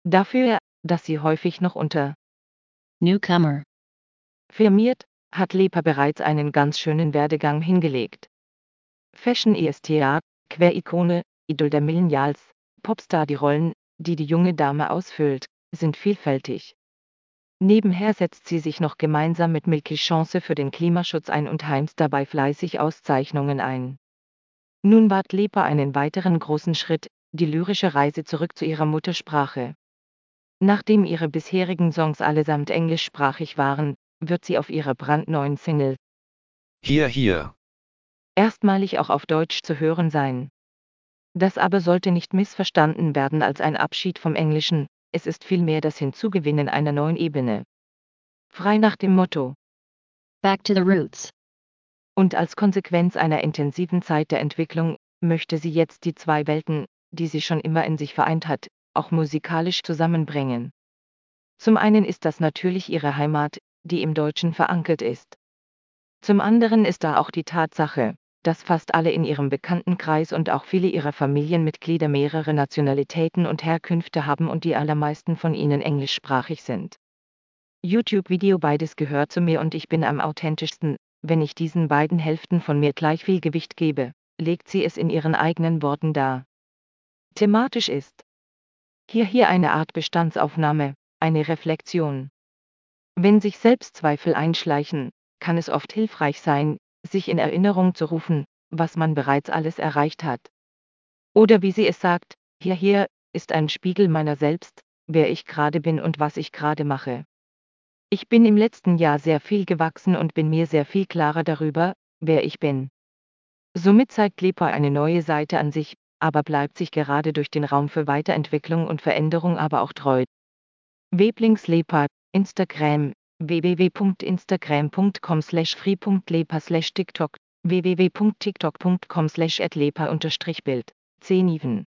Dafür, dass sie häufig noch unter Newcomer. firmiert, hat Lepa bereits einen ganz schönen Werdegang hingelegt. Fashion-ESTA, Queer-Ikone, Idol der Millennials, Popstar. Die Rollen, die die junge Dame ausfüllt, sind vielfältig. Nebenher setzt sie sich noch gemeinsam mit Milky Chance für den Klimaschutz ein und heimst dabei fleißig Auszeichnungen ein. Nun wagt Lepa einen weiteren großen Schritt, die lyrische Reise zurück zu ihrer Muttersprache. Nachdem ihre bisherigen Songs allesamt englischsprachig waren, wird sie auf ihrer brandneuen Single Hier, hier. erstmalig auch auf Deutsch zu hören sein. Das aber sollte nicht missverstanden werden als ein Abschied vom Englischen, es ist vielmehr das Hinzugewinnen einer neuen Ebene. Frei nach dem Motto. Back to the roots. Und als Konsequenz einer intensiven Zeit der Entwicklung, möchte sie jetzt die zwei Welten, die sie schon immer in sich vereint hat, auch musikalisch zusammenbringen. Zum einen ist das natürlich ihre Heimat, die im Deutschen verankert ist. Zum anderen ist da auch die Tatsache, dass fast alle in ihrem Bekanntenkreis und auch viele ihrer Familienmitglieder mehrere Nationalitäten und Herkünfte haben und die allermeisten von ihnen englischsprachig sind. YouTube-Video: Beides gehört zu mir und ich bin am authentischsten, wenn ich diesen beiden Hälften von mir gleich viel Gewicht gebe, legt sie es in ihren eigenen Worten dar. Thematisch ist hier eine Art Bestandsaufnahme, eine Reflexion. Wenn sich Selbstzweifel einschleichen, kann es oft hilfreich sein, sich in Erinnerung zu rufen, was man bereits alles erreicht hat. Oder wie sie es sagt, hier ist ein Spiegel meiner selbst, wer ich gerade bin und was ich gerade mache. Ich bin im letzten Jahr sehr viel gewachsen und bin mir sehr viel klarer darüber, wer ich bin. Somit zeigt Lepa eine neue Seite an sich, aber bleibt sich gerade durch den Raum für Weiterentwicklung und Veränderung aber auch treu. Weblings Lepa, Instagram, www.instagram.com/free.lepa/tiktok, www.tiktok.com/@lepa_bild, 10 Even.